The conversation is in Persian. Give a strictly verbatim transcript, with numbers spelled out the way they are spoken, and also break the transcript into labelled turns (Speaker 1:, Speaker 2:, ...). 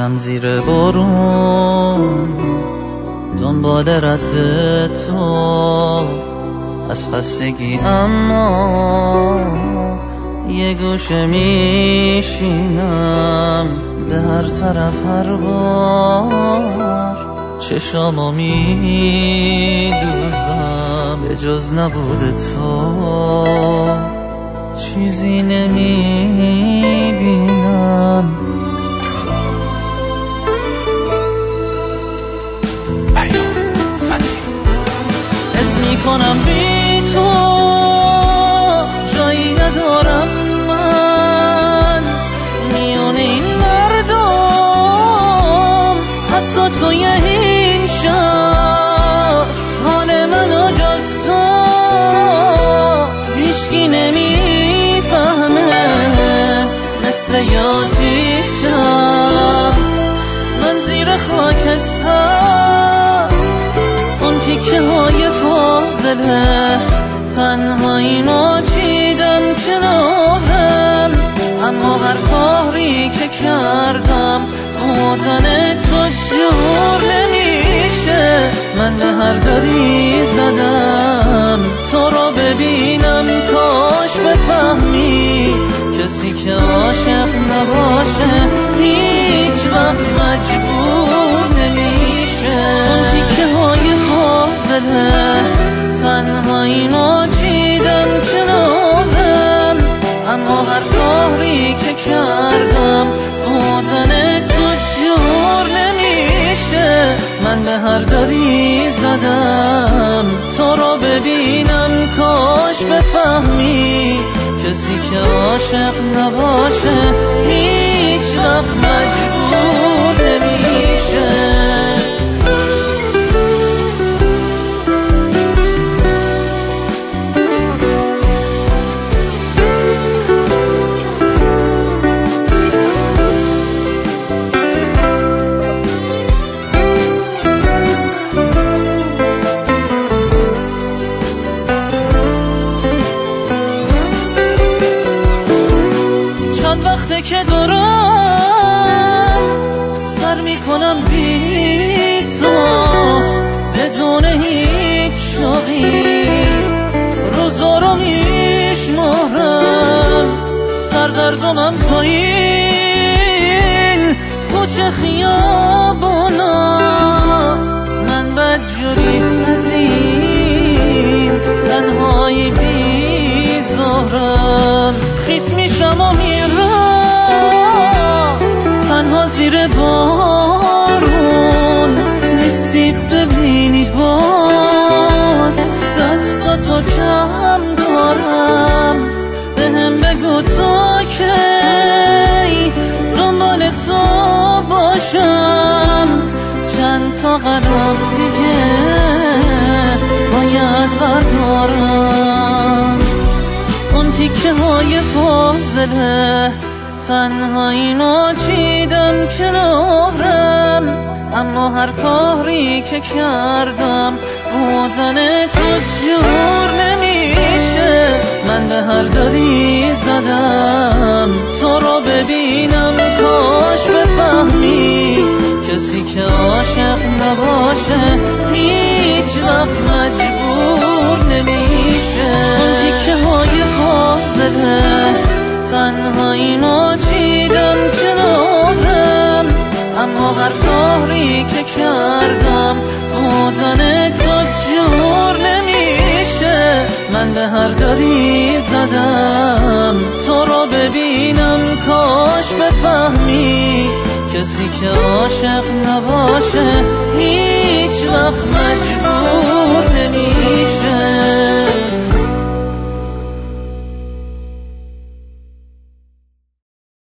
Speaker 1: میرم زیر بارون دنبال رد تو از خستگی، اما یه گوشه میشینم به هر طرف هر بار چشامو میدوزم، به جز نبود تو چیزی نمیبینم. حس میکنم بی تو جایی ندارم من میونه این مردم، حتی توی این شهر حال منو جز تو هیچکی نمیفهمه. مثل یادیشم من زیر خاکستر، اون تیکه های فاضله تنهایی ما چیدم کنارم، اما هر کاری که کردم بودن تو جور نمیشه. من به هر دری زدم تو رو ببینم، کاش بفهمی کسی که عاشق نباشه هیچ وقت مجبور نمیشه. اون تیکه های فاضله تنهایی ما چیدم کنارم، اما هر کاری که کردم بودن تو جور نمیشه. من به هر دری زدم تو رو ببینم، کاش بفهمی کسی که عاشق نباشه هیچ وقت مجبور نمیشه. وقته که دارم سر میکنم بی تو بدون هیچ شوقی، روزا رو میشمارم سردردمم تا این کوچه خیابونا. من بدجوری از این تنهایی بیزارم، خیس میشم و میرم تنها زیر بارون، نیستی ببینی باز دستاتو کم دارم. بهم بگو تا کی دنبال تو باشم، چند تا قدم دیگه باید بردارم. اون تیکه های فاضله تنهایی ناچیدم کنارم، اما هر کاری که کردم بودن تو جور نمیشه. من به هر دری زدم تو رو ببینم، کاش بفهمی کسی که عاشق نباشه هیچ وقت مجبور نمیشه. اون تیکه های فاضله تنهایی ناچیدم کنارم، اما هر کاری که کردم بودن تو جور نمیشه. من به هر دری زدم تو رو ببینم، کاش بفهمی کسی که عاشق نباشه